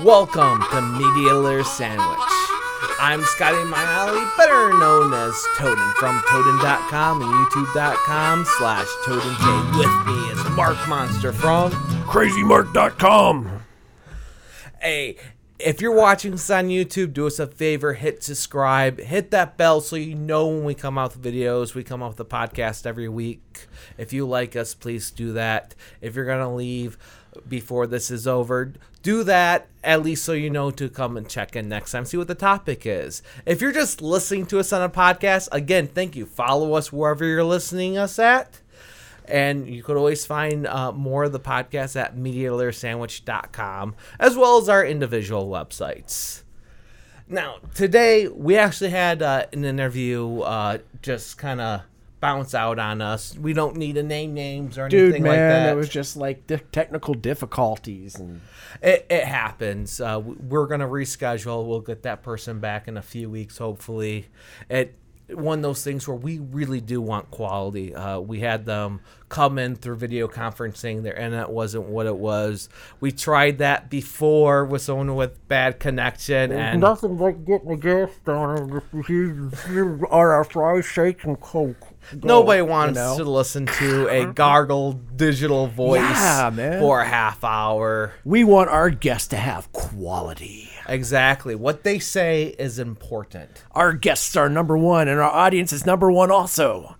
Welcome to Media Layer Sandwich. I'm Scotty Miley, better known as Toadin from Toadin.com and YouTube.com/ToadinK. With me is Mark Monster from CrazyMark.com. Hey, if you're watching this on YouTube, do us a favor, hit subscribe, hit that bell so you know when we come out with videos. We come out with a podcast every week. If you like us, please do that. If you're going to leave before this is over, do that at least so you know to come and check in next time, see what the topic is. If you're just listening to us on a podcast, again, thank you. Follow us wherever you're listening us at. And you could always find more of the podcast at MediaLayerSandwich.com, as well as our individual websites. Now, today, we actually had an interview just kind of bounce out on us. We don't need to name names or anything like that. It was just like technical difficulties. And It happens. We're going to reschedule. We'll get that person back in a few weeks, hopefully. One of those things where we really do want quality. We had them come in through video conferencing. Their internet wasn't what it was. We tried that before with someone with bad connection. And nothing like getting a guest on or a fry shake and coke. Nobody wants to listen to a gargled digital voice for a half hour. We want our guests to have quality. Exactly. What they say is important. Our guests are number one, and our audience is number one also.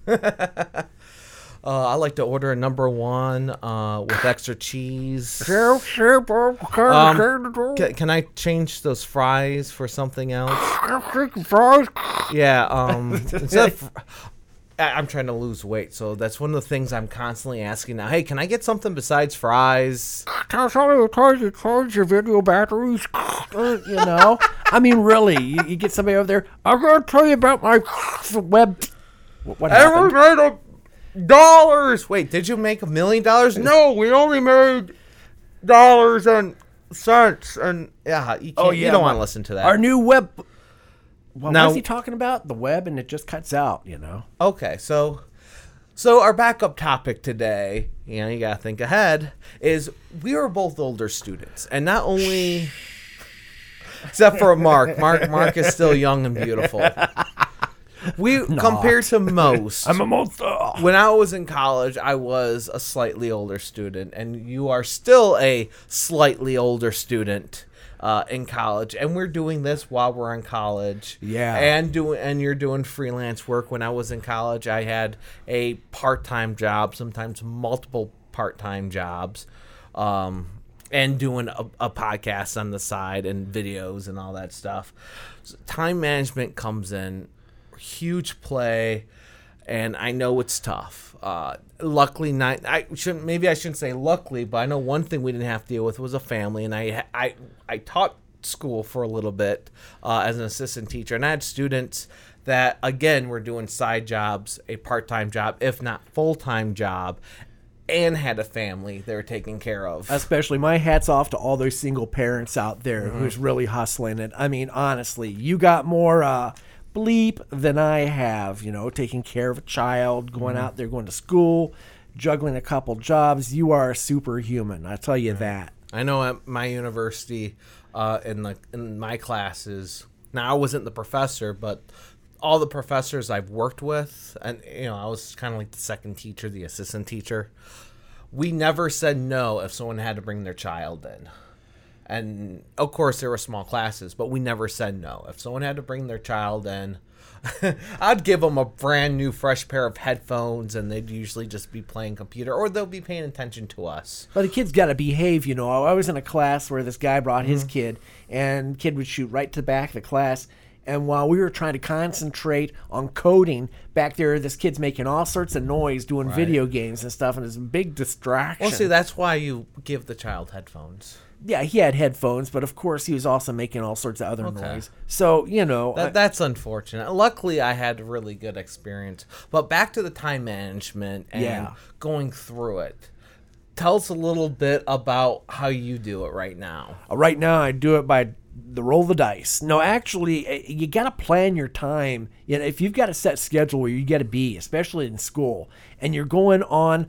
I like to order a number one with extra cheese. Can I change those fries for something else? Fries? Yeah. Instead of, I'm trying to lose weight, so that's one of the things I'm constantly asking now. Hey, can I get something besides fries? Can I charge your video batteries? I mean, really, you get somebody over there. I'm going to tell you about my web. What happened? Everybody dollars. Wait, did you make $1 million? No, we only made dollars and cents. And yeah, you don't want to listen to that. Our new web. What was he talking about? The web, and it just cuts out, Okay, so our backup topic today, you got to think ahead, is we are both older students. And not only, except for Mark. Mark is still young and beautiful. Compared to most. I'm a monster. When I was in college, I was a slightly older student. And you are still a slightly older student. In college, and we're doing this while we're in college. Yeah, and you're doing freelance work. When I was in college, I had a part-time job, sometimes multiple part-time jobs, and doing a podcast on the side and videos and all that stuff. So time management comes in huge play, and I know it's tough. Luckily, I shouldn't say luckily, but I know one thing we didn't have to deal with was a family, and I taught school for a little bit as an assistant teacher, and I had students that, again, were doing side jobs, a part-time job, if not full-time job, and had a family they were taking care of. Especially, my hat's off to all those single parents out there who's really hustling it. I mean, honestly, you got more bleep than I have, taking care of a child, going out there, going to school, juggling a couple jobs. You are a superhuman, I tell you that. I know at my university, in my classes, now I wasn't the professor, but all the professors I've worked with, and I was kind of like the second teacher, the assistant teacher, we never said no if someone had to bring their child in. And, of course, there were small classes, but we never said no. If someone had to bring their child in, I'd give them a brand new, fresh pair of headphones, and they'd usually just be playing computer, or they'll be paying attention to us. But the kid's got to behave, I was in a class where this guy brought his kid, and the kid would shoot right to the back of the class. And while we were trying to concentrate on coding, back there, this kid's making all sorts of noise, doing video games and stuff, and it's a big distraction. Well, see, that's why you give the child headphones. Yeah, he had headphones, but of course he was also making all sorts of other noise. So, that's unfortunate. Luckily, I had a really good experience. But back to the time management and going through it. Tell us a little bit about how you do it right now. Right now, I do it by the roll of the dice. No, actually, you got to plan your time. If you've got a set schedule where you got to be, especially in school, and you're going on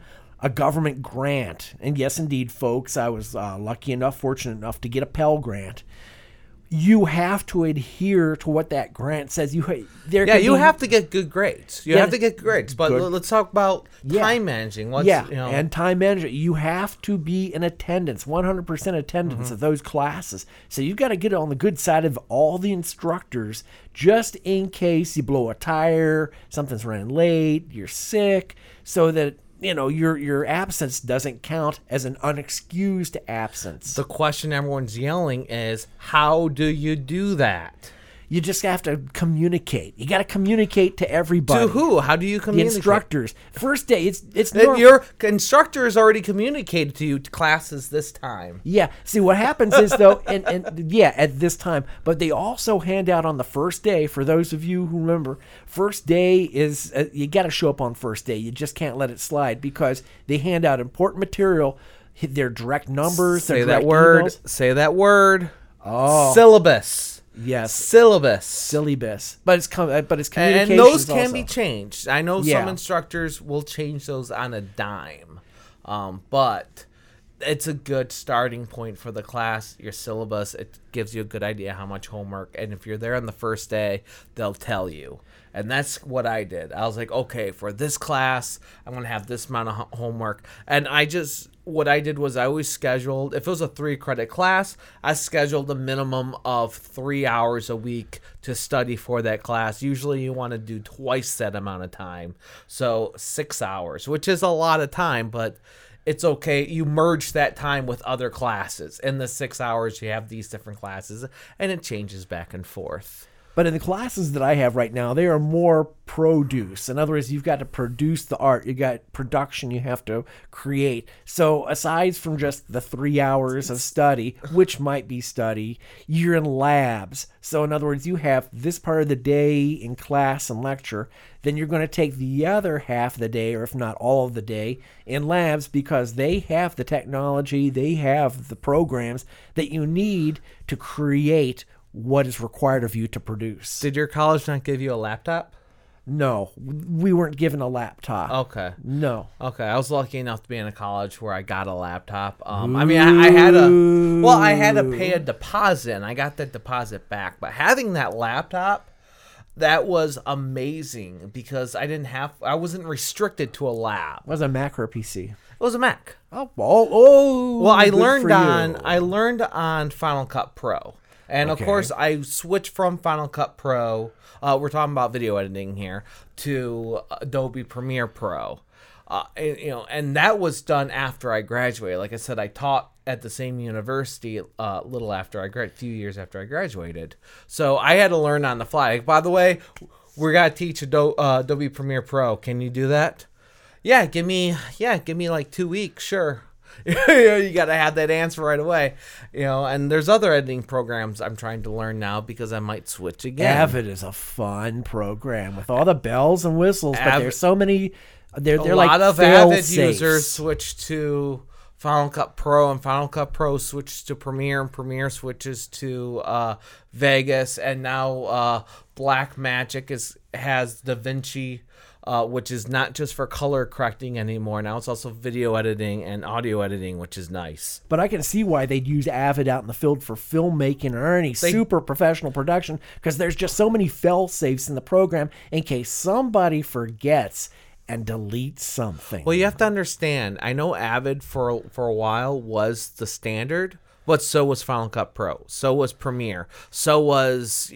a government grant, and yes, indeed, folks, I was fortunate enough to get a Pell Grant. You have to adhere to what that grant says. You have to get good grades. You Yeah, have to get grades. But good. let's talk about Yeah. time managing. And time management. You have to be in attendance, 100% attendance Mm-hmm. of those classes. So you've got to get on the good side of all the instructors, just in case you blow a tire, something's running late, you're sick, so that your absence doesn't count as an unexcused absence. The question everyone's yelling is, how do you do that? You just have to communicate. You got to communicate to everybody. To who? How do you The communicate? instructors. First day, it's Your instructor has already communicated to you to classes this time. Yeah. See, what happens is, though, at this time, but they also hand out on the first day, for those of you who remember, first day is, you got to show up on first day. You just can't let it slide, because they hand out important material, their direct numbers, Say their that direct word. emails. Say that word. Oh. Syllabus. Yes. Syllabus. Syllabus. But it's communication. And those can also be changed. I know Yeah. some instructors will change those on a dime. But it's a good starting point for the class. Your syllabus, it gives you a good idea how much homework. And if you're there on the first day, they'll tell you. And that's what I did. I was like, okay, for this class, I'm going to have this amount of homework. And what I did was I always scheduled, if it was a 3-credit class, I scheduled a minimum of 3 hours a week to study for that class. Usually you want to do twice that amount of time. So 6 hours, which is a lot of time, but it's okay. You merge that time with other classes. In the 6 hours, you have these different classes, and it changes back and forth. But in the classes that I have right now, they are more produce. In other words, you've got to produce the art. You got production you have to create. So aside from just the 3 hours of study, which might be study, you're in labs. So in other words, you have this part of the day in class and lecture. Then you're going to take the other half of the day, or if not all of the day, in labs, because they have the technology, they have the programs that you need to create what is required of you to produce. Did your college not give you a laptop? No, we weren't given a laptop. Okay. No. Okay, I was lucky enough to be in a college where I got a laptop. I mean, I had to pay a deposit, and I got that deposit back. But having that laptop, that was amazing, because I wasn't restricted to a lab. Was it a Mac or a PC? It was a Mac. Oh. Well, I good learned for you. on Final Cut Pro. And Okay. of course, I switched from Final Cut Pro, we're talking about video editing here, to Adobe Premiere Pro. And that was done after I graduated. Like I said, I taught at the same university a few years after I graduated. So I had to learn on the fly. Like, by the way, we're going to teach Adobe Premiere Pro. Can you do that? Yeah, give me like 2 weeks, sure. You got to have that answer right away, and there's other editing programs I'm trying to learn now, because I might switch again. Avid is a fun program with all the bells and whistles, but there's so many. They're a like lot of fail Avid safes. users switch to Final Cut Pro, and Final Cut Pro switches to Premiere, and Premiere switches to Vegas, and now Blackmagic has DaVinci. Which is not just for color correcting anymore. Now it's also video editing and audio editing, which is nice. But I can see why they'd use Avid out in the field for filmmaking or any super professional production, because there's just so many fail safes in the program in case somebody forgets and deletes something. Well, you have to understand, I know Avid for a while was the standard, but so was Final Cut Pro. So was Premiere. So was,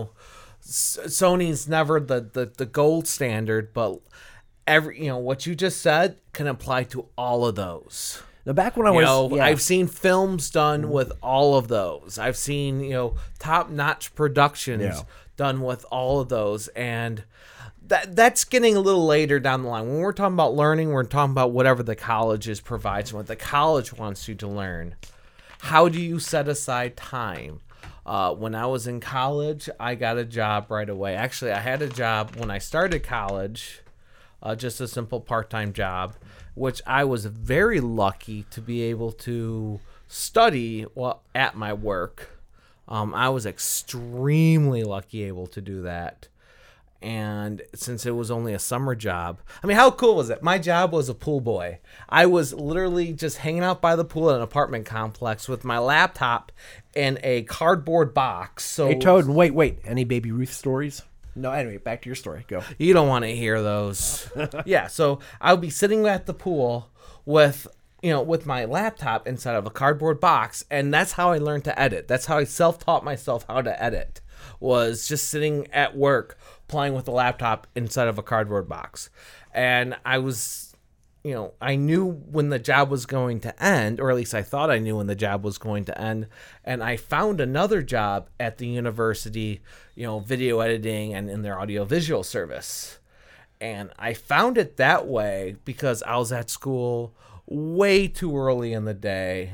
Sony's never the gold standard, but what you just said can apply to all of those. Now, back when I was, I've seen films done with all of those. I've seen, top-notch productions done with all of those, and that's getting a little later down the line. When we're talking about learning, we're talking about whatever the colleges provides, what the college wants you to learn. How do you set aside time? When I was in college, I got a job right away. Actually, I had a job when I started college, just a simple part-time job, which I was very lucky to be able to study at my work. I was extremely lucky able to do that. And since it was only a summer job, I mean, how cool was it? My job was a pool boy. I was literally just hanging out by the pool in an apartment complex with my laptop in a cardboard box. So Hey, Toad, wait. Any Baby Ruth stories? No, anyway, back to your story. Go. you don't want to hear those. Yeah, so I would be sitting at the pool with my laptop inside of a cardboard box, and that's how I learned to edit. That's how I self-taught myself how to edit, was just sitting at work playing with the laptop inside of a cardboard box. And I was, I knew when the job was going to end, or at least I thought I knew when the job was going to end. And I found another job at the university, video editing and in their audiovisual service. And I found it that way because I was at school way too early in the day.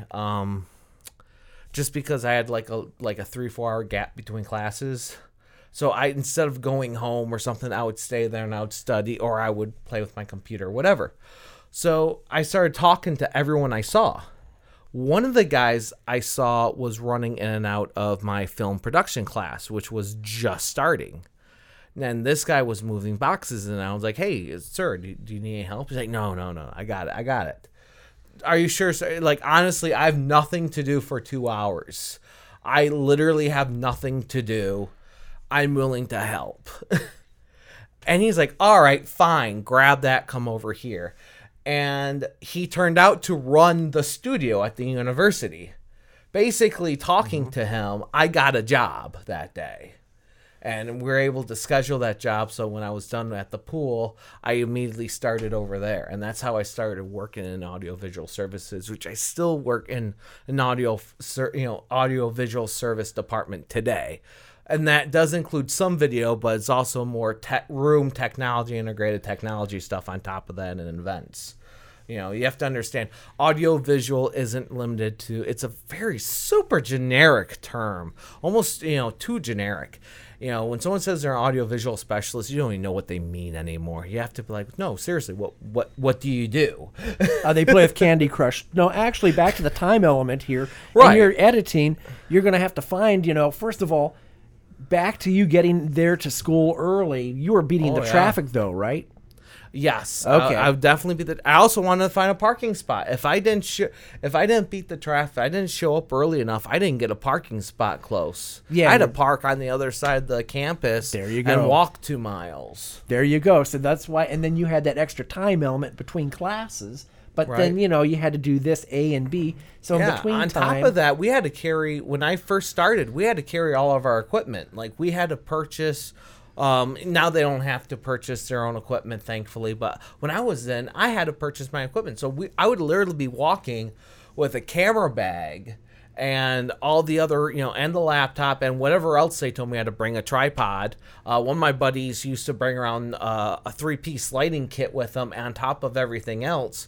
Just because I had like a 3-4 hour gap between classes. So instead of going home or something, I would stay there and I would study, or I would play with my computer, whatever. So I started talking to everyone I saw. One of the guys I saw was running in and out of my film production class, which was just starting. And this guy was moving boxes, and I was like, "Hey, sir, do you need any help?" He's like, No, I got it. Are you sure, sir? Like, honestly, I have nothing to do for 2 hours. I literally have nothing to do. I'm willing to help. And he's like, all right, fine, grab that, come over here. And he turned out to run the studio at the university. Basically, talking to him, I got a job that day. And we were able to schedule that job, so when I was done at the pool, I immediately started over there. And that's how I started working in audiovisual services, which I still work in an audiovisual service department today. And that does include some video, but it's also more room technology, integrated technology stuff on top of that, and events. You have to understand, audiovisual isn't limited to, it's a very super generic term, almost, too generic. When someone says they're an audiovisual specialist, you don't even know what they mean anymore. You have to be like, no, seriously, what do you do? They play with Candy Crush. No, actually, back to the time element here. Right. When you're editing, you're going to have to find, first of all, back to you getting there to school early. You were beating the traffic, though, right? Yes. Okay. I would definitely beat I also wanted to find a parking spot. If I didn't beat the traffic, I didn't show up early enough, I didn't get a parking spot close. Yeah. I had to park on the other side of the campus. There you go. And walk 2 miles. There you go. So that's why, and then you had that extra time element between classes. But then, you had to do this A and B. So in between on time, top of that, we had to carry, when I first started, we had to carry all of our equipment. Like, we had to purchase, now they don't have to purchase their own equipment, thankfully. But when I was in, I had to purchase my equipment. So I would literally be walking with a camera bag and all the other, and the laptop and whatever else they told me I had to bring, a tripod. One of my buddies used to bring around a 3-piece lighting kit with them on top of everything else.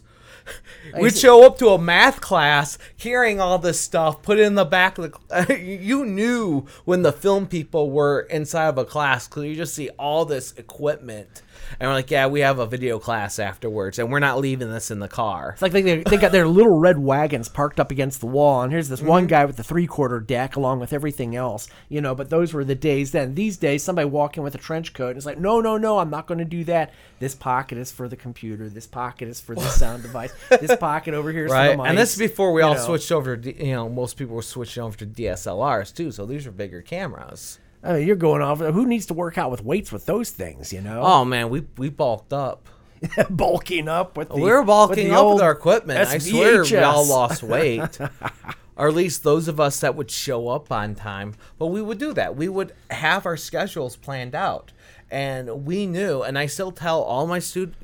We'd show up to a math class carrying all this stuff, put it in the back of the you knew when the film people were inside of a class because you just see all this equipment. And we're like, yeah, we have a video class afterwards, and we're not leaving this in the car. It's like they got their little red wagons parked up against the wall, and here's this one guy with the 3/4 deck along with everything else, but those were the days then. These days, somebody walking with a trench coat, and it's like, no, I'm not going to do that. This pocket is for the computer. This pocket is for the sound device. This pocket over here is for the mic. And this is before we all switched over to, most people were switching over to DSLRs, too, so these are bigger cameras. I mean, you're going off. Who needs to work out with weights with those things, Oh, man, we bulked up. Bulking up with the... We were bulking up with our equipment. I swear we all lost weight. Or at least those of us that would show up on time. But we would do that. We would have our schedules planned out. And we knew, and I still tell all my students,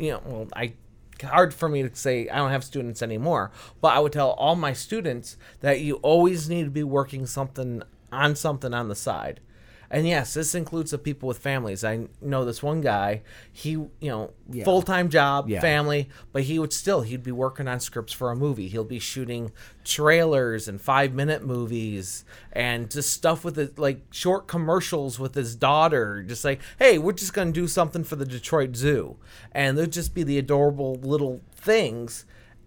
hard for me to say I don't have students anymore, but I would tell all my students that you always need to be working something on the side. And yes, this includes the people with families. I know this one guy, he, full-time job, family, but he'd be working on scripts for a movie. He'll be shooting trailers and 5-minute movies and just stuff with it, like short commercials with his daughter. Just like, hey, we're just going to do something for the Detroit Zoo. And they'll just be the adorable little things.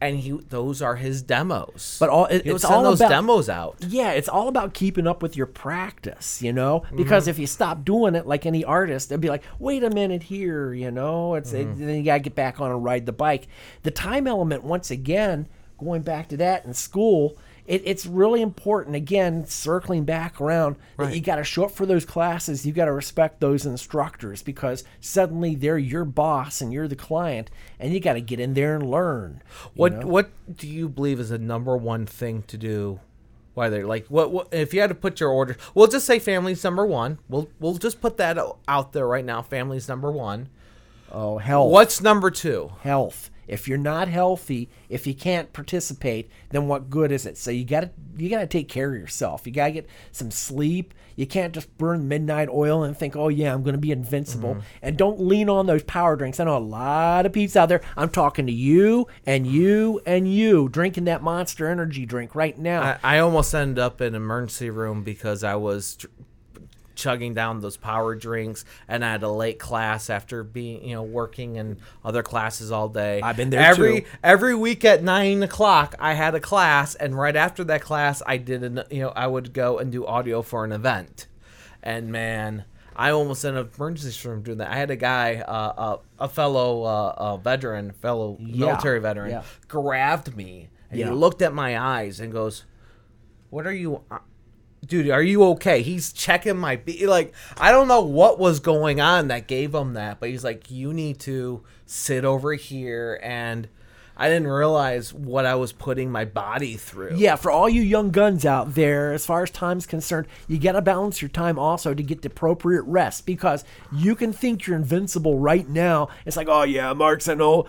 and those are his demos. But it's all those about demos out. Yeah, it's all about keeping up with your practice, because if you stop doing it like any artist, it'd be like, wait a minute here, then you got to get back on and ride the bike. The time element, once again, going back to that in school, it's really important, again, circling back around, that you got to show up for those classes. You got to respect those instructors, because suddenly they're your boss and you're the client, and you got to get in there and learn. What do you believe is the number one thing to do? Why they're like, what if you had to put your order? We'll just say family's number one. We'll just put that out there right now. Family's number one. Oh, health. What's number two? Health. If you're not healthy, if you can't participate, then what good is it? So you gotta take care of yourself. You gotta get some sleep. You can't just burn midnight oil and think, oh yeah, I'm gonna be invincible. And don't lean on those power drinks. I know a lot of peeps out there. I'm talking to you and you and you drinking that Monster Energy drink right now. I almost ended up in emergency room because I was chugging down those power drinks, and I had a late class after being, working in other classes all day. I've been there too. Every week at 9:00, I had a class, and right after that class, I I would go and do audio for an event, and man, I almost ended up in emergency room doing that. I had a guy, a fellow military veteran, grabbed me, and he looked at my eyes and goes, "What are you?" Dude, are you okay? He's checking my I don't know what was going on that gave him that, but he's like, you need to sit over here, and I didn't realize what I was putting my body through. Yeah, for all you young guns out there, as far as time's concerned, you got to balance your time also to get the appropriate rest, because you can think you're invincible right now. It's like, oh yeah, Mark's an old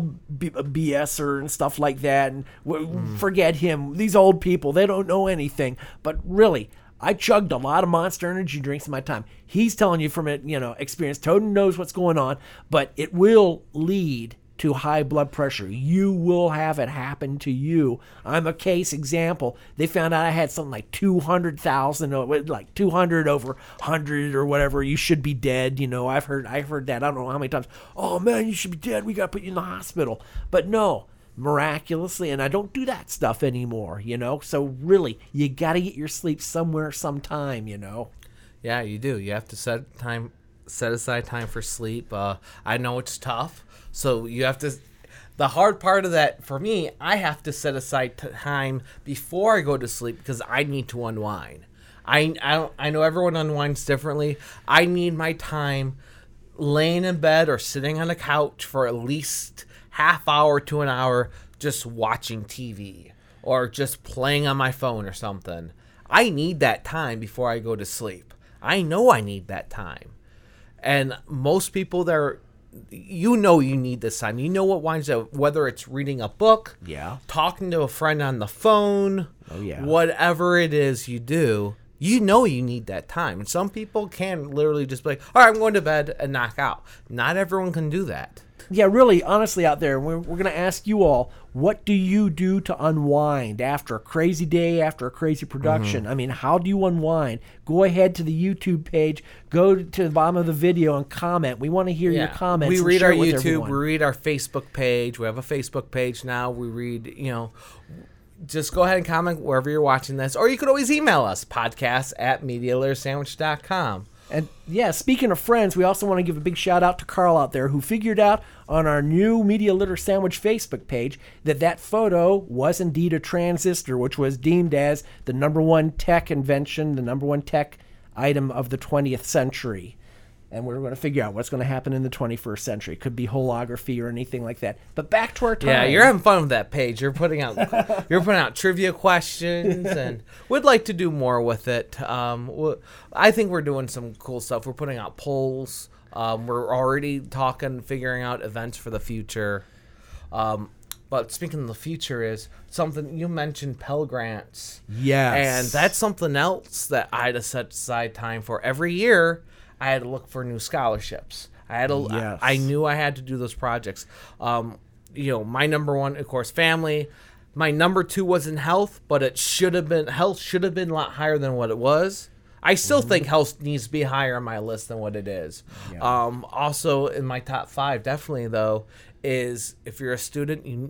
BSer and stuff like that, and forget him. These old people, they don't know anything. But really, I chugged a lot of Monster Energy drinks in my time. He's telling you from experience. Toden knows what's going on, but it will lead to high blood pressure. You will have it happen to you. I'm a case example. They found out I had something like 200,000, like 200 over 100 or whatever. You should be dead. I've heard that. I don't know how many times. Oh man, you should be dead. We got to put you in the hospital. But no, miraculously, and I don't do that stuff anymore. So really, you got to get your sleep somewhere, sometime. Yeah, you do. You have to set aside time for sleep. I know it's tough. So you have to, the hard part of that for me, I have to set aside time before I go to sleep, because I need to unwind. I know everyone unwinds differently. I need my time laying in bed or sitting on a couch for at least half hour to an hour, just watching TV or just playing on my phone or something. I need that time before I go to sleep. I know I need that time. And most people you need this time. You know what winds up, whether it's reading a book, talking to a friend on the phone, whatever it is you do, you need that time. And some people can literally just be like, all right, I'm going to bed and knock out. Not everyone can do that. Yeah, really, honestly, out there, we're going to ask you all, what do you do to unwind after a crazy day, after a crazy production? I mean, how do you unwind? Go ahead to the YouTube page, go to the bottom of the video and comment. We want to hear your comments. We read our YouTube, we read our Facebook page. We have a Facebook page now. We read, just go ahead and comment wherever you're watching this. Or you could always email us, podcast@MediaLitterSandwich.com. And yeah, speaking of friends, we also want to give a big shout out to Carl out there, who figured out on our new Media Litter Sandwich Facebook page that photo was indeed a transistor, which was deemed as the #1 tech invention, the #1 tech item of the 20th century. And we're going to figure out what's going to happen in the 21st century. Could be holography or anything like that. But back to our time. Yeah, you're having fun with that page. You're putting out trivia questions, and we'd like to do more with it. I think we're doing some cool stuff. We're putting out polls. We're already figuring out events for the future. But speaking of the future, is something you mentioned, Pell Grants. Yes. And that's something else that I had to set aside time for. Every year, I had to look for new scholarships. I knew I had to do those projects. My #1, of course, family. My #2 was in health, but health should have been a lot higher than what it was. I still think health needs to be higher on my list than what it is. Yeah. Also in my top 5, definitely though, is if you're a student,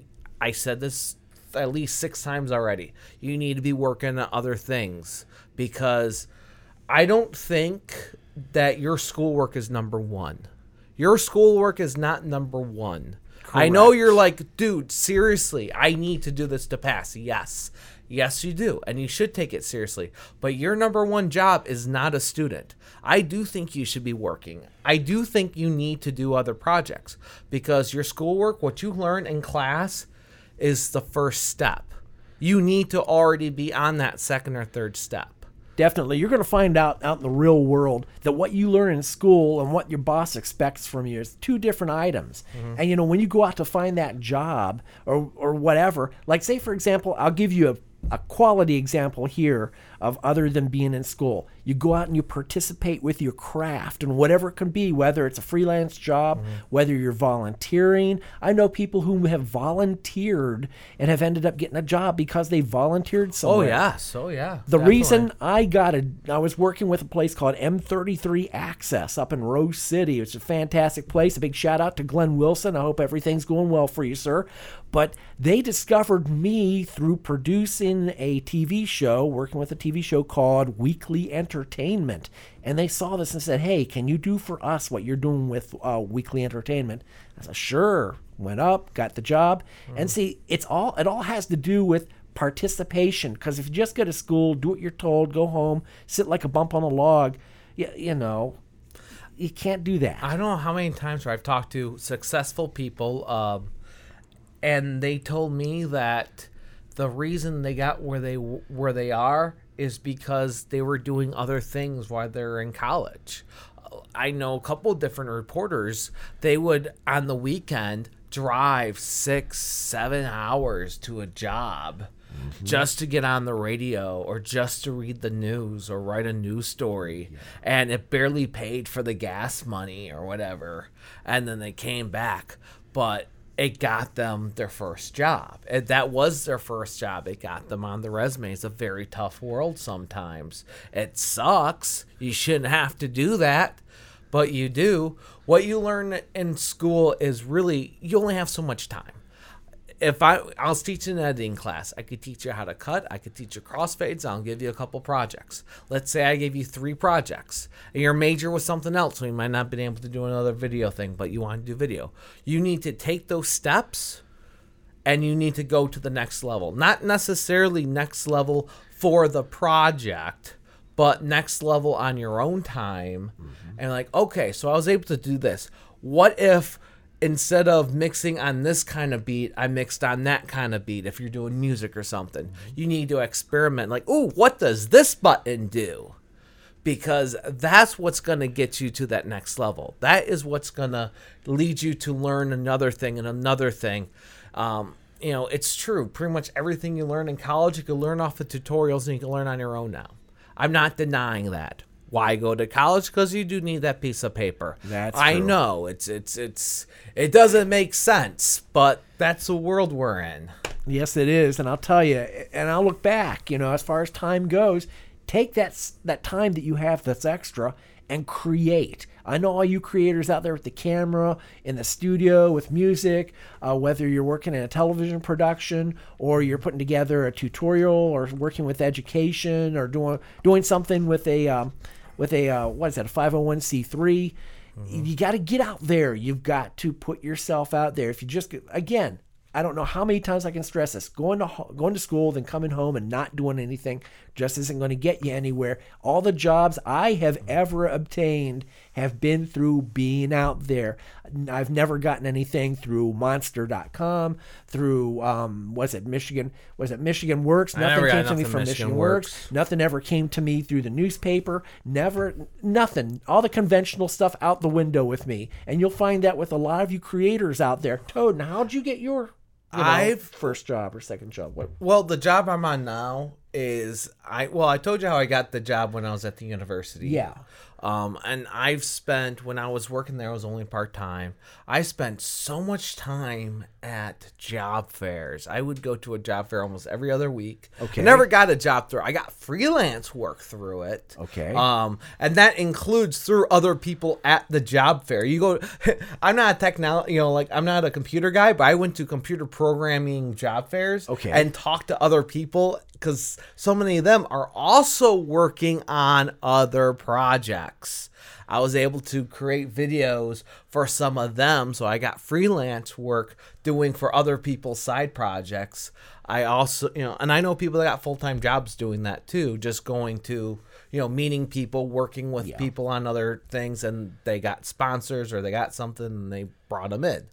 I said this at least 6 times already. You need to be working on other things, because I don't think that your schoolwork is number one. Your schoolwork is not number one. Correct. I know you're like, dude, seriously, I need to do this to pass. Yes. Yes, you do. And you should take it seriously. But your number one job is not a student. I do think you should be working. I do think you need to do other projects, because your schoolwork, what you learn in class, is the first step. You need to already be on that second or third step. Definitely. You're going to find out in the real world that what you learn in school and what your boss expects from you is 2 different items. Mm-hmm. And, when you go out to find that job or whatever, like say, for example, I'll give you a quality example here of other than being in school. You go out and you participate with your craft and whatever it can be, whether it's a freelance job, whether you're volunteering. I know people who have volunteered and have ended up getting a job because they volunteered somewhere. Oh yeah. The reason I was working with a place called M33 Access up in Rose City. It's a fantastic place. A big shout out to Glenn Wilson. I hope everything's going well for you, sir. But they discovered me through producing a TV show, working with a TV show called Weekly Entertainment. And they saw this and said, hey, can you do for us what you're doing with Weekly Entertainment? I said, sure. Went up, got the job. And see, it all has to do with participation. Because if you just go to school, do what you're told, go home, sit like a bump on a log, you can't do that. I don't know how many times I've talked to successful people, and they told me that the reason they got where they are is because they were doing other things while they're in college. I know a couple of different reporters, they would on the weekend drive 6-7 hours to a job just to get on the radio or just to read the news or write a news story. Yeah. And it barely paid for the gas money or whatever. And then they came back. But it got them their first job. That was their first job. It got them on the resume. It's a very tough world sometimes. It sucks. You shouldn't have to do that, but you do. What you learn in school is really, you only have so much time. If I was teaching an editing class, I could teach you how to cut. I could teach you crossfades. I'll give you a couple projects. Let's say I gave you 3 projects. And your major was something else, so you might not have been able to do another video thing, but you want to do video. You need to take those steps, and you need to go to the next level. Not necessarily next level for the project, but next level on your own time. And like, okay, so I was able to do this. What if instead of mixing on this kind of beat, I mixed on that kind of beat? If you're doing music or something, you need to experiment. Like, ooh, what does this button do? Because that's what's going to get you to that next level. That is what's going to lead you to learn another thing and another thing. It's true. Pretty much everything you learn in college, you can learn off of tutorials and you can learn on your own now. I'm not denying that. Why go to college? Because you do need that piece of paper. That's true. I know it doesn't make sense, but that's the world we're in. Yes, it is, and I'll tell you. And I'll look back. As far as time goes, take that time that you have that's extra and create. I know all you creators out there with the camera, in the studio, with music, whether you're working in a television production or you're putting together a tutorial or working with education or doing something with a 501c3. You got to get out there. You've got to put yourself out there. If you just, again, I don't know how many times I can stress this. Going to school, then coming home and not doing anything just isn't going to get you anywhere. All the jobs I have ever obtained have been through being out there. I've never gotten anything through Monster.com, through Michigan Works. Nothing came to me from Michigan Works. Nothing ever came to me through the newspaper. Nothing. All the conventional stuff out the window with me. And you'll find that with a lot of you creators out there. Toad, how'd you get your first job or second job? Well, the job I'm on now I told you how I got the job when I was at the university. Yeah. And I've spent, when I was working there, I was only part-time. I spent so much time at job fairs. I would go to a job fair almost every other week. Okay. I never got a job through. I got freelance work through it. Okay. And that includes through other people at the job fair. You go, I'm not a technology, I'm not a computer guy, but I went to computer programming job fairs. Okay. And talked to other people because so many of them are also working on other projects. I was able to create videos for some of them, so I got freelance work doing for other people's side projects. I also, and I know people that got full-time jobs doing that too, just going to, meeting people, working with people on other things, and they got sponsors or they got something and they brought them in.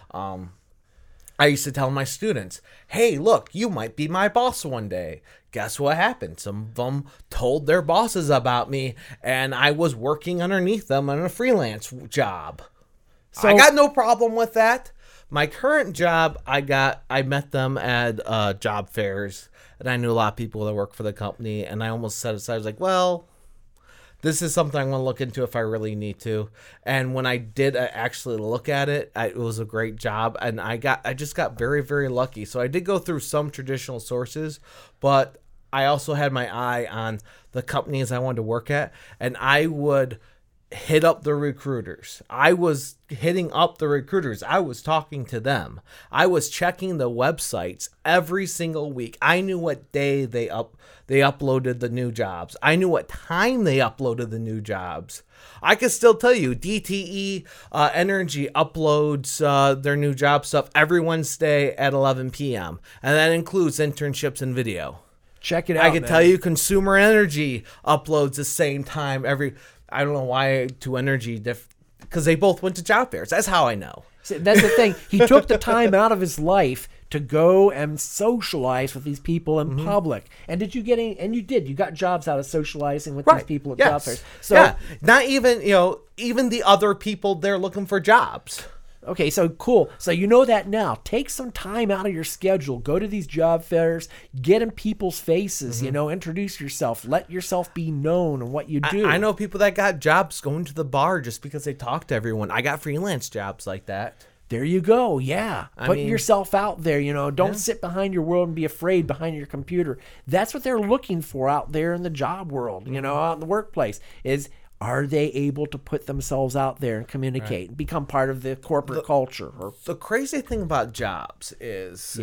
I used to tell my students, hey, look, you might be my boss one day. Guess what happened? Some of them told their bosses about me, and I was working underneath them on a freelance job. So I got no problem with that. My current job, I met them at job fairs, and I knew a lot of people that work for the company, and I almost set aside, I was like, well, this is something I'm going to look into if I really need to. And when I did actually look at it, it was a great job. And I just got very, very lucky. So I did go through some traditional sources, but I also had my eye on the companies I wanted to work at. And I would hit up the recruiters. I was hitting up the recruiters. I was talking to them. I was checking the websites every single week. I knew what day they uploaded the new jobs. I knew what time they uploaded the new jobs. I can still tell you, DTE Energy uploads their new job stuff every Wednesday at 11 p.m. And that includes internships and video. Check it out. I can tell you Consumer Energy uploads the same time I don't know why to Energy, because they both went to job fairs. That's how I know. See, that's the thing. He took the time out of his life to go and socialize with these people in public. And did you get any? And you did. You got jobs out of socializing with these people at job fairs. So not even even the other people there looking for jobs. Okay, so cool. So you know that now. Take some time out of your schedule. Go to these job fairs. Get in people's faces. Introduce yourself. Let yourself be known and what you do. I know people that got jobs going to the bar just because they talk to everyone. I got freelance jobs like that. There you go. Yeah. Putting yourself out there, don't sit behind your world and be afraid behind your computer. That's what they're looking for out there in the job world, out in the workplace is, are they able to put themselves out there and communicate and become part of the corporate culture? The crazy thing about jobs is,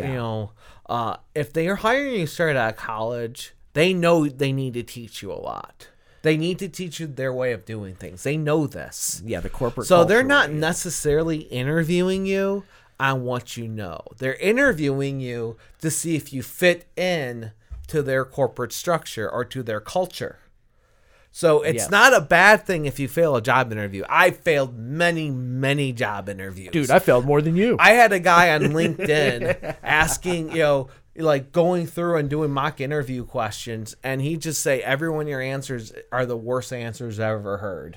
if they are hiring you straight out of college, they know they need to teach you a lot. They need to teach you their way of doing things. They know this. Yeah, the corporate So culture, they're not necessarily interviewing you on what you know. They're interviewing you to see if you fit in to their corporate structure or to their culture. So it's not a bad thing if you fail a job interview. I failed many, many job interviews. Dude, I failed more than you. I had a guy on LinkedIn asking, going through and doing mock interview questions, and he'd just say, every one of your answers are the worst answers I've ever heard.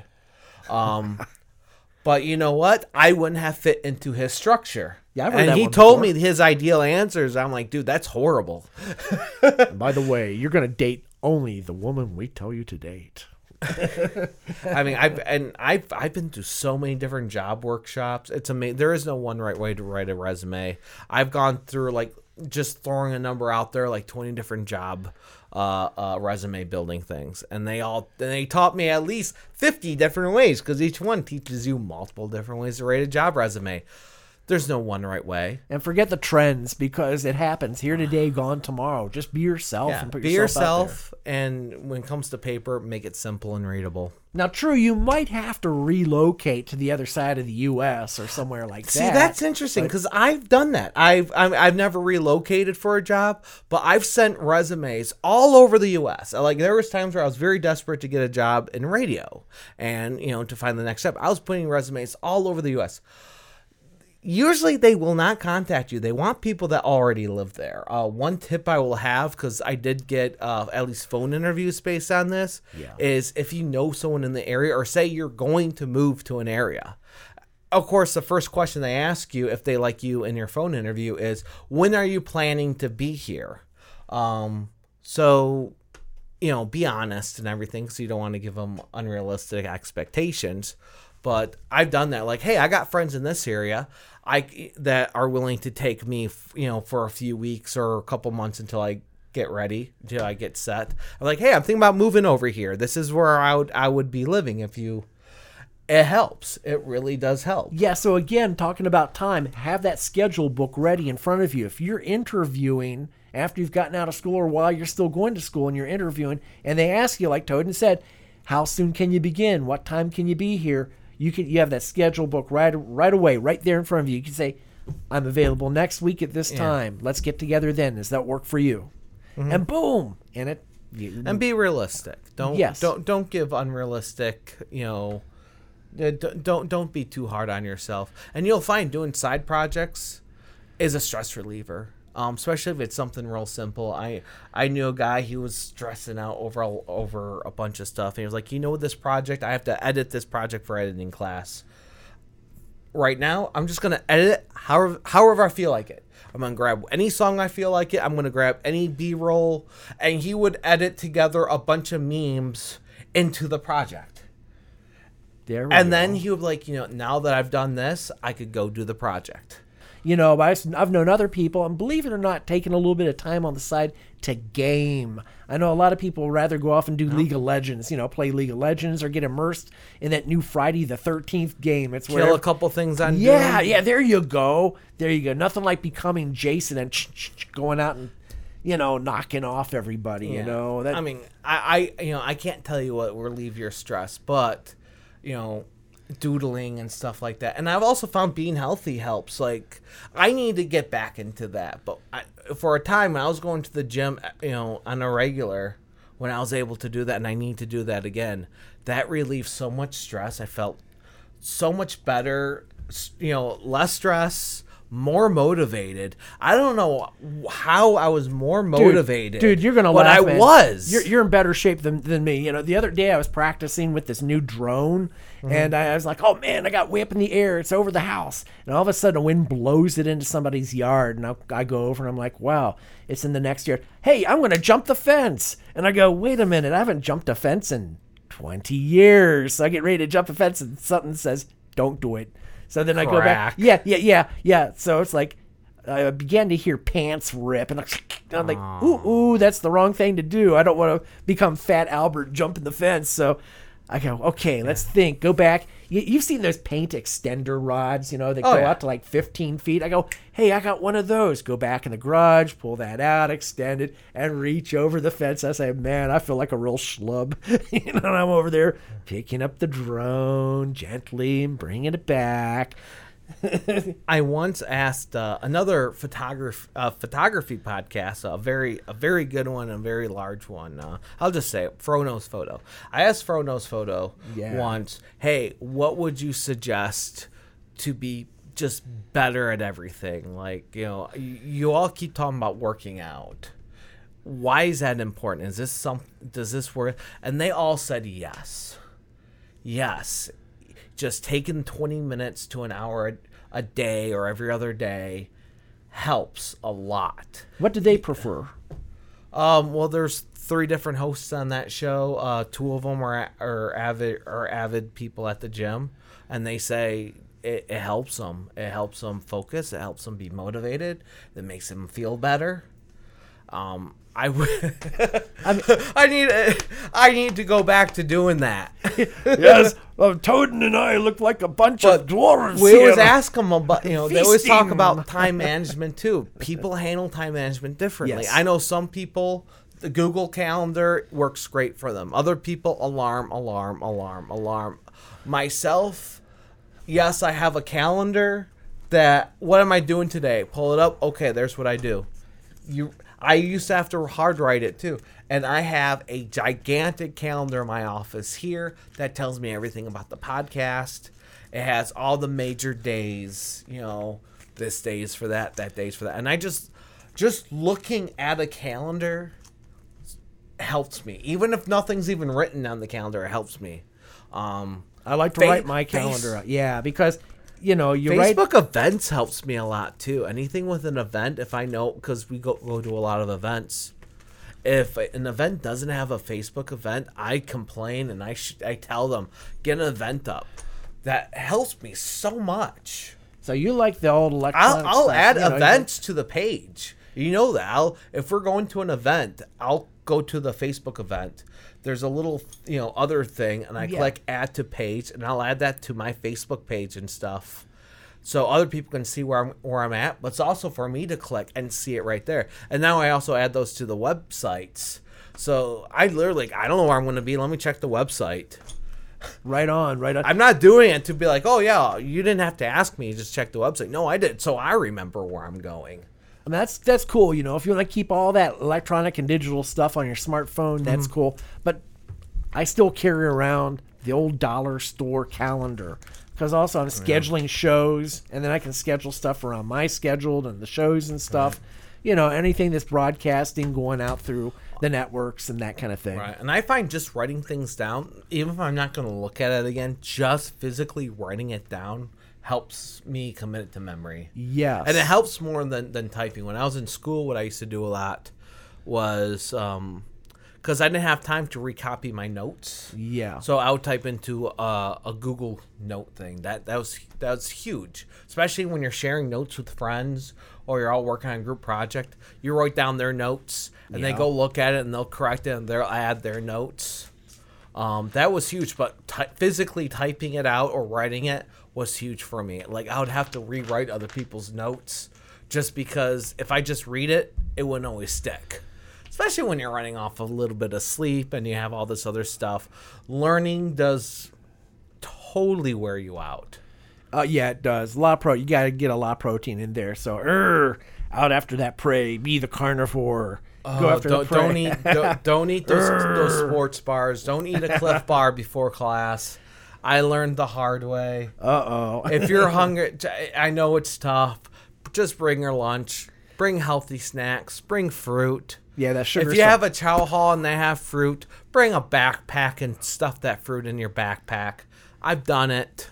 But you know what? I wouldn't have fit into his structure. Yeah, I've heard and that he one told before. me his ideal answers. I'm like, dude, that's horrible. By the way, you're going to date only the woman we tell you to date. I mean, I've been to so many different job workshops. It's amazing. There is no one right way to write a resume. I've gone through just throwing a number out there, 20 different job resume building things, and they taught me at least 50 different ways because each one teaches you multiple different ways to write a job resume. There's no one right way. And forget the trends because it happens here today, gone tomorrow. Just be yourself and put be yourself yourself, and when it comes to paper, make it simple and readable. Now, true, you might have to relocate to the other side of the U.S. or somewhere like that. See, that's interesting because I've done that. I've never relocated for a job, but I've sent resumes all over the U.S. There was times where I was very desperate to get a job in radio and, to find the next step. I was putting resumes all over the U.S. Usually they will not contact you. They want people that already live there. One tip I will have, because I did get at least phone interviews based on this, is if you know someone in the area or say you're going to move to an area. Of course, the first question they ask you if they like you in your phone interview is, when are you planning to be here? So, be honest and everything, so you don't want to give them unrealistic expectations. But I've done that. Like, hey, I got friends in this area that are willing to take me, for a few weeks or a couple months until I get ready, until I get set. I'm like, hey, I'm thinking about moving over here. This is where I would be living if you... It helps. It really does help. Yeah, so again, talking about time, have that schedule book ready in front of you. If you're interviewing after you've gotten out of school or while you're still going to school and you're interviewing, and they ask you, like Toden said, how soon can you begin? What time can you be here? You have that schedule book right away, right there in front of you. You can say, I'm available next week at this time. Let's get together then. Does that work for you? Mm-hmm. And boom. And be realistic. Don't give unrealistic, Don't be too hard on yourself. And you'll find doing side projects is a stress reliever. Especially if it's something real simple. I knew a guy, he was stressing out over a bunch of stuff. And he was like, this project, I have to edit this project for editing class. Right now, I'm just going to edit it however I feel like it. I'm going to grab any song I feel like it. I'm going to grab any B-roll. And he would edit together a bunch of memes into the project. Then he would be like, now that I've done this, I could go do the project. I've known other people, and believe it or not, taking a little bit of time on the side to game. I know a lot of people would rather go off and do League of Legends, play League of Legends or get immersed in that new Friday the 13th game. It's Kill a couple things on Doom. Yeah, there you go. Nothing like becoming Jason and going out and, knocking off everybody, I can't tell you what will relieve your stress, but, doodling and stuff like that. And I've also found being healthy helps. Like, I need to get back into that. But for a time, I was going to the gym, on a regular when I was able to do that, and I need to do that again. That relieved so much stress. I felt so much better, less stress, more motivated. I don't know how I was more motivated. Dude, you're gonna laugh. But I was. You're in better shape than me. The other day I was practicing with this new drone, and I was like, oh man, I got way up in the air. It's over the house, and all of a sudden a wind blows it into somebody's yard, and I go over and I'm like, wow, it's in the next yard. Hey, I'm gonna jump the fence, and I go, wait a minute, I haven't jumped a fence in 20 years. So I get ready to jump a fence, and something says, don't do it. So then I go back. Yeah. So it's like I began to hear pants rip, and I'm like, ooh, that's the wrong thing to do. I don't want to become Fat Albert jumping the fence. So I go, okay, let's think. Go back. You've seen those paint extender rods, they go out to like 15 feet. I go, hey, I got one of those. Go back in the garage, pull that out, extend it, and reach over the fence. I say, man, I feel like a real schlub. And I'm over there picking up the drone gently and bringing it back. I once asked another photography podcast, a very good one, a very large one. I'll just say it, Frono's Photo. I asked Frono's Photo once, hey, what would you suggest to be just better at everything? Like, you all keep talking about working out. Why is that important? Does this work? And they all said yes. Yes. Just taking 20 minutes to an hour a day or every other day helps a lot. What do they prefer? Well, there's 3 different hosts on that show. 2 of them are avid people at the gym, and they say it helps them. It helps them focus. It helps them be motivated. It makes them feel better. I need to go back to doing that. Yes, Toden and I look like a bunch of dwarves. We always ask them about, they always talk about time management too. People handle time management differently. Yes. I know some people, the Google Calendar works great for them. Other people, alarm. Myself, yes, I have a calendar that, what am I doing today? Pull it up. Okay, there's what I do. I used to have to hard write it too. And I have a gigantic calendar in my office here that tells me everything about the podcast. It has all the major days, this day's for that day's for that. And I just looking at a calendar helps me. Even if nothing's even written on the calendar, it helps me. I like to write my calendar out. Yeah, because Facebook events helps me a lot too. Anything with an event, if I know, because we go to a lot of events, If an event doesn't have a Facebook event, I complain and I tell them, get an event up. That helps me so much. So you like the old electronic I'll stuff, add you know, events to the page. You know that. If we're going to an event, I'll go to the Facebook event. There's a little, other thing, and I click add to page, and I'll add that to my Facebook page and stuff. So other people can see where I'm at, but it's also for me to click and see it right there. And now I also add those to the websites. So I don't know where I'm going to be. Let me check the website. Right on. I'm not doing it to be like, oh yeah, you didn't have to ask me, just check the website. No, I did, so I remember where I'm going. And that's cool, If you want to keep all that electronic and digital stuff on your smartphone, that's cool. But I still carry around the old dollar store calendar because also I'm scheduling shows, and then I can schedule stuff around my schedule and the shows and stuff. Anything that's broadcasting, going out through the networks and that kind of thing. Right. And I find just writing things down, even if I'm not going to look at it again, just physically writing it down helps me commit it to memory. Yes. And it helps more than typing. When I was in school, what I used to do a lot was, because I didn't have time to recopy my notes. Yeah. So I would type into a Google Note thing. That was huge, especially when you're sharing notes with friends or you're all working on a group project. You write down their notes, and they go look at it, and they'll correct it, and they'll add their notes. That was huge, but physically typing it out or writing it was huge for me. Like, I would have to rewrite other people's notes just because if I just read it, it wouldn't always stick. Especially when you're running off a little bit of sleep and you have all this other stuff. Learning does totally wear you out. Yeah, it does. You got to get a lot of protein in there. So, out after that prey, be the carnivore. Go after the prey. Don't eat those sports bars. Don't eat a Cliff Bar before class. I learned the hard way. If you're hungry, I know it's tough. Just bring your lunch. Bring healthy snacks. Bring fruit. Yeah, that sugar. If you have a chow hall and they have fruit, bring a backpack and stuff that fruit in your backpack. I've done it.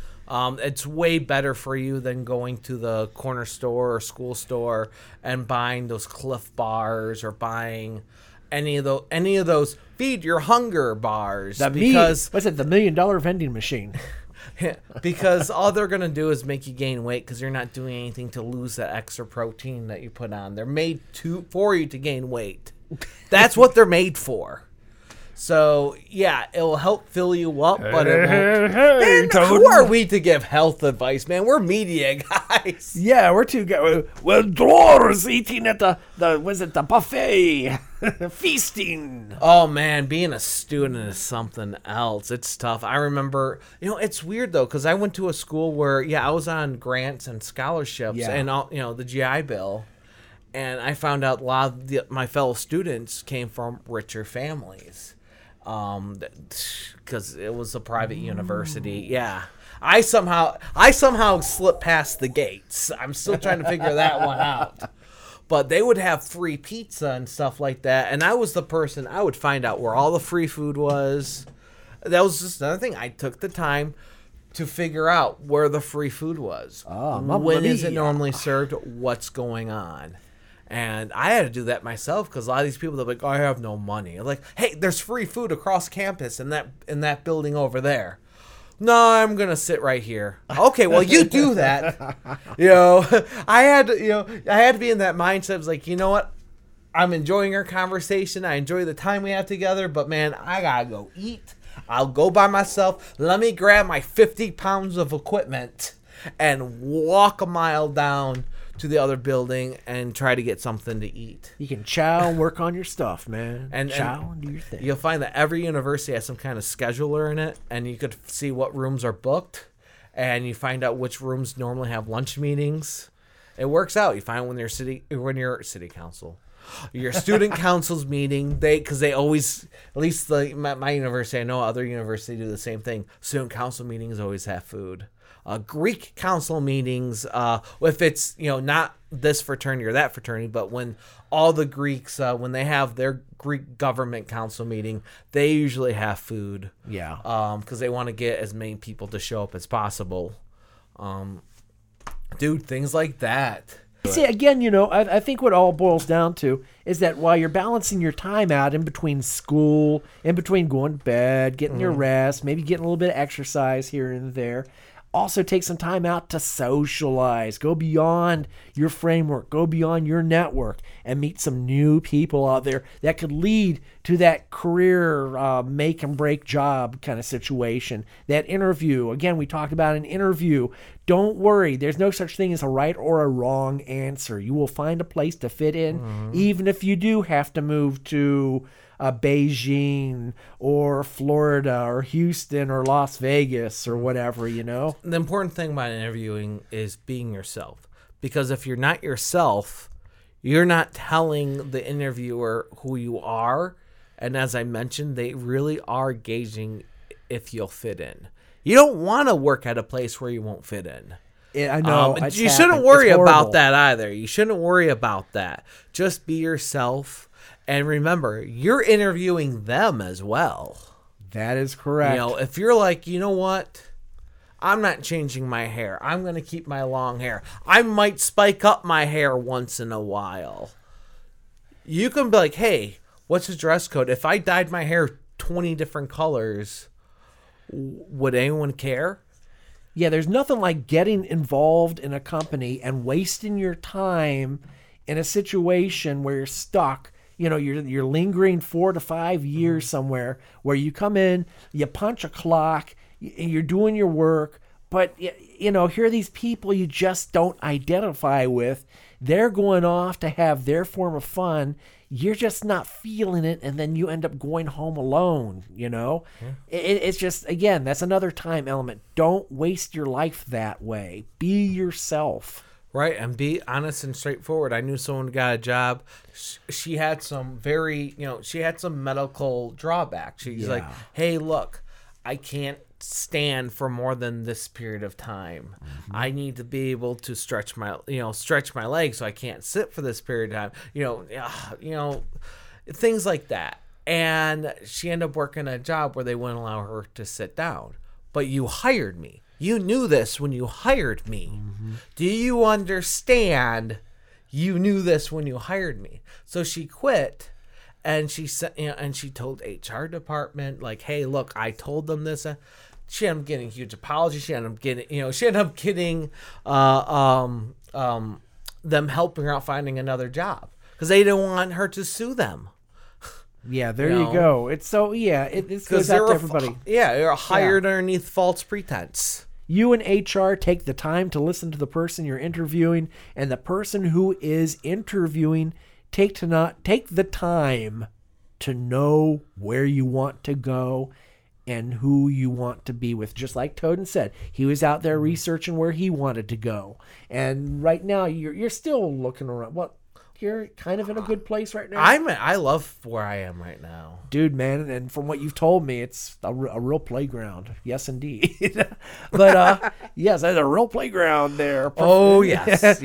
It's way better for you than going to the corner store or school store and buying those Cliff Bars or buying any of those feed your hunger bars. The $1 million vending machine? Because all they're going to do is make you gain weight because you're not doing anything to lose that extra protein that you put on. They're made for you to gain weight. That's what they're made for. So, yeah, it'll help fill you up, but it won't. Man, who are we to give health advice, man? We're media guys. Yeah, we're two guys. Well, dwarves eating at the buffet, feasting. Oh, man, being a student is something else. It's tough. I remember, it's weird, though, because I went to a school where, I was on grants and scholarships and, the GI Bill. And I found out a lot of my fellow students came from richer families. Because it was a private university. Yeah. I somehow slipped past the gates. I'm still trying to figure that one out. But they would have free pizza and stuff like that. And I was the person, I would find out where all the free food was. That was just another thing. I took the time to figure out where the free food was. When is it normally served? What's going on? And I had to do that myself because a lot of these people, they're like, I have no money. I'm like, hey, there's free food across campus in that building over there. No, I'm going to sit right here. Okay, well, you do that. I had to be in that mindset. I was like, you know what? I'm enjoying our conversation. I enjoy the time we have together. But, man, I got to go eat. I'll go by myself. Let me grab my 50 pounds of equipment and walk a mile down to the other building and try to get something to eat. You can chow and work on your stuff, man. And chow and do your thing. You'll find that every university has some kind of scheduler in it, and you could see what rooms are booked, and you find out which rooms normally have lunch meetings. It works out. You find when your city council, your student council's meeting, because they always, at least my university, I know other universities do the same thing. Student council meetings always have food. Greek council meetings, if it's not this fraternity or that fraternity, but when all the Greeks, when they have their Greek government council meeting, they usually have food. Yeah. Because they want to get as many people to show up as possible. Dude, things like that. See, again, I think what all boils down to is that while you're balancing your time out in between school, in between going to bed, getting your rest, maybe getting a little bit of exercise here and there, also take some time out to socialize. Go beyond your framework. Go beyond your network and meet some new people out there that could lead to that career make and break job kind of situation. That interview. Again, we talked about an interview. Don't worry. There's no such thing as a right or a wrong answer. You will find a place to fit in, even if you do have to move to Beijing or Florida or Houston or Las Vegas or whatever, The important thing about interviewing is being yourself. Because if you're not yourself, you're not telling the interviewer who you are. And as I mentioned, they really are gauging if you'll fit in. You don't want to work at a place where you won't fit in. I know. You shouldn't worry about that either. You shouldn't worry about that. Just be yourself. And remember, you're interviewing them as well. That is correct. If you're like, you know what? I'm not changing my hair. I'm going to keep my long hair. I might spike up my hair once in a while. You can be like, hey, what's the dress code? If I dyed my hair 20 different colors, would anyone care? Yeah, there's nothing like getting involved in a company and wasting your time in a situation where you're stuck. You're lingering 4 to 5 years somewhere where you come in, you punch a clock, you're doing your work, but here are these people you just don't identify with. They're going off to have their form of fun. You're just not feeling it, and then you end up going home alone, Yeah. It's just, again, that's another time element. Don't waste your life that way. Be yourself. Right, and be honest and straightforward. I knew someone who got a job. She had some she had some medical drawback. She's like, hey, look, I can't stand for more than this period of time. I need to be able to stretch my legs, so I can't sit for this period of time. Things like that. And she ended up working a job where they wouldn't allow her to sit down. But you hired me. You knew this when you hired me. Do you understand? You knew this when you hired me. So she quit, and she said, and she told HR department, like, hey, look, I told them this. She ended up getting a huge apology. She ended up getting, them helping her out finding another job because they didn't want her to sue them. Yeah, there you go. It's so, it goes out to everybody. You're hired underneath false pretense. You and HR take the time to listen to the person you're interviewing, and the person who is interviewing take the time to know where you want to go and who you want to be with. Just like Toden said, he was out there researching where he wanted to go, and right now you're still looking around. You're kind of in a good place right now. I love where I am right now, dude, man. And from what you've told me, it's a real playground. Yes, indeed. But yes, there's a real playground there. Oh yes,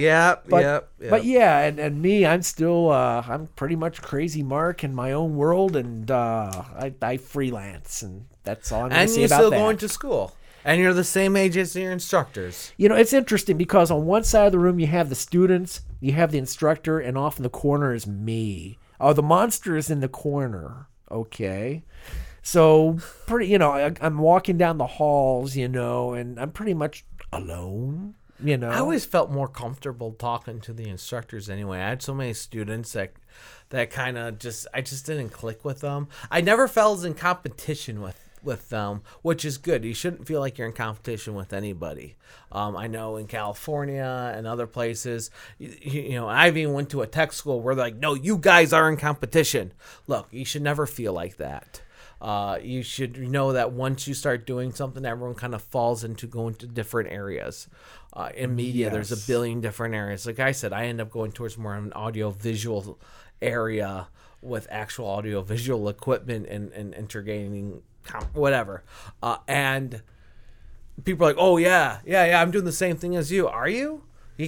But yeah, and me, I'm still I'm pretty much crazy Mark in my own world, and I freelance, and that's all I'm going to say about that. And you're still going to school. And you're the same age as your instructors. It's interesting because on one side of the room you have the students, you have the instructor, and off in the corner is me. Oh, the monster is in the corner. Okay. So, I'm walking down the halls, and I'm pretty much alone, I always felt more comfortable talking to the instructors anyway. I had so many students that kind of I just didn't click with them. I never felt in competition with them, which is good. You shouldn't feel like you're in competition with anybody. I know in California and other places, I even went to a tech school where they're like, no, you guys are in competition. Look, you should never feel like that. You should know that once you start doing something, everyone kind of falls into going to different areas. In media, There's a billion different areas. Like I said, I end up going towards more of an audio-visual area with actual audio-visual equipment and integrating whatever. And people are like, oh, yeah, I'm doing the same thing as you. Are you?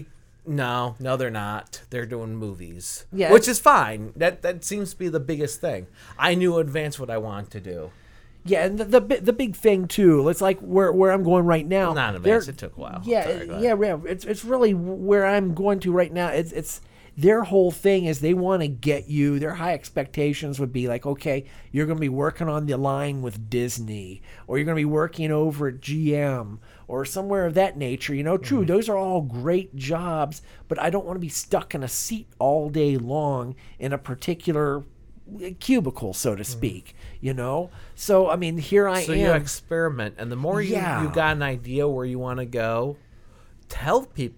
No, they're not. They're doing movies, which is fine. That seems to be the biggest thing. I knew in advance what I wanted to do. Yeah, and the big thing too. It's like where I'm going right now. Not advanced. It took a while. Yeah, Sorry, go yeah, ahead. yeah. It's really where I'm going to right now. It's their whole thing is they want to get you. Their high expectations would be like, okay, you're going to be working on the line with Disney, or you're going to be working over at GM, or somewhere of that nature. You know, true, those are all great jobs, but I don't want to be stuck in a seat all day long in a particular cubicle, so to speak. You know, so I mean, here I So am. you experiment, and the more you got an idea where you want to go, tell people.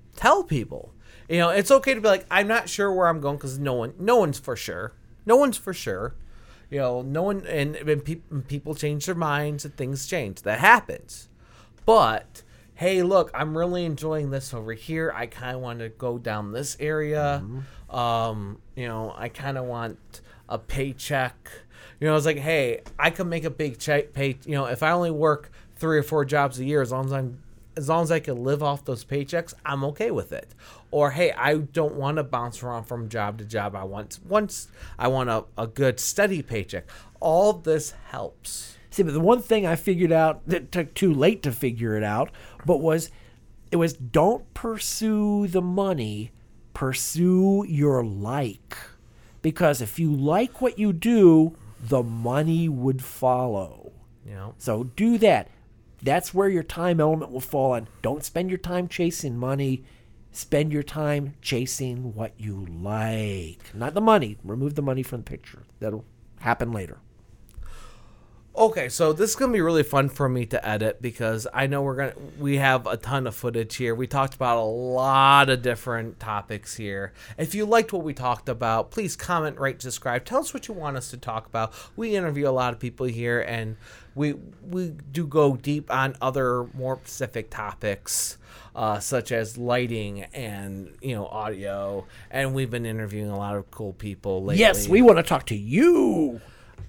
You know, it's okay to be like, I'm not sure where I'm going, because no one's for sure. No one's for sure. You know, no one, and people change their minds and things change. That happens. But hey, look, I'm really enjoying this over here. I kind of want to go down this area. You know, I kind of want a paycheck. You know, it's like, hey, I can make a big pay. You know, if I only work 3 or 4 jobs a year, as long as I can live off those paychecks, I'm okay with it. Or hey, I don't want to bounce around from job to job. I want a good steady paycheck. All this helps. See, but the one thing I figured out that took too late to figure it out, but it was don't pursue the money, pursue your like. Because if you like what you do, the money would follow. You know. So do that. That's where your time element will fall on. Don't spend your time chasing money. Spend your time chasing what you like. Not the money. Remove the money from the picture. That'll happen later. Okay, so this is gonna be really fun for me to edit, because I know we have a ton of footage here. We talked about a lot of different topics here. If you liked what we talked about, please comment, rate, subscribe. Tell us what you want us to talk about. We interview a lot of people here, and we do go deep on other more specific topics, such as lighting and audio. And we've been interviewing a lot of cool people lately. Yes, we want to talk to you.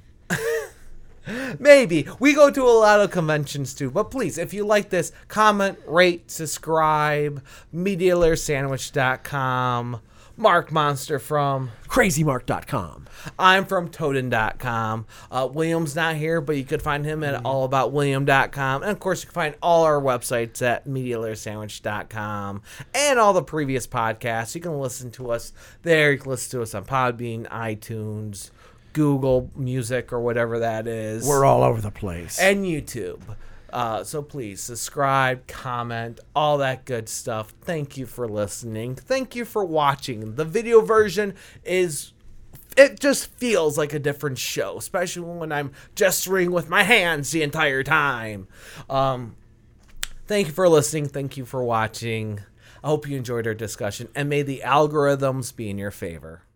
Maybe. We go to a lot of conventions too. But please, if you like this, comment, rate, subscribe. MediaLayersSandwich.com. Mark Monster from CrazyMark.com. I'm from Toden.com. William's not here, but you could find him at allaboutwilliam.com. And of course, you can find all our websites at MediaLayersSandwich.com. And all the previous podcasts. You can listen to us there. You can listen to us on Podbean, iTunes, Google Music, or whatever that is. We're all over the place. And YouTube. So please subscribe, comment, all that good stuff. Thank you for listening. Thank you for watching. The video version it just feels like a different show, especially when I'm gesturing with my hands the entire time. Thank you for listening. Thank you for watching. I hope you enjoyed our discussion, and may the algorithms be in your favor.